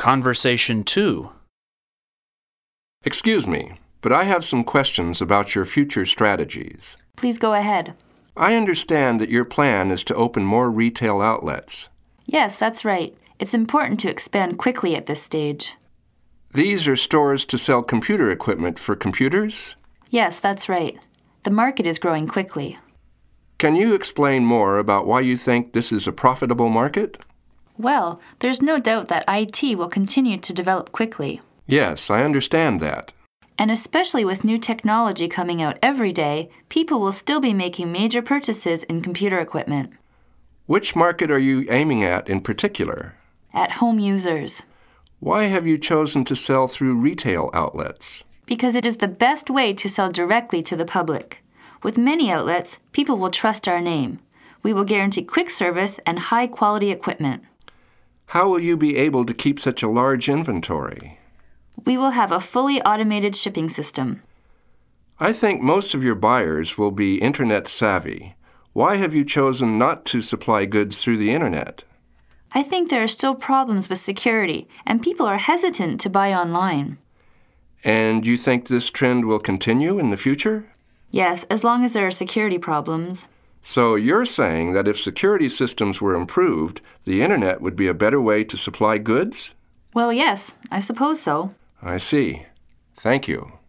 Conversation 2. Excuse me, but I have some questions about your future strategies. Please go ahead. I understand that your plan is to open more retail outlets. Yes, that's right. It's important to expand quickly at this stage. These are stores to sell computer equipment for computers? Yes, that's right. The market is growing quickly. Can you explain more about why you think this is a profitable market? Well, there's no doubt that IT will continue to develop quickly. Yes, I understand that. And especially with new technology coming out every day, people will still be making major purchases in computer equipment. Which market are you aiming at in particular? At home users. Why have you chosen to sell through retail outlets? Because it is the best way to sell directly to the public. With many outlets, people will trust our name. We will guarantee quick service and high-quality equipment. How will you be able to keep such a large inventory? We will have a fully automated shipping system. I think most of your buyers will be internet savvy. Why have you chosen not to supply goods through the internet? I think there are still problems with security, and people are hesitant to buy online. And you think this trend will continue in the future? Yes, as long as there are security problems. So you're saying that if security systems were improved, the internet would be a better way to supply goods? Well, yes, I suppose so. I see. Thank you.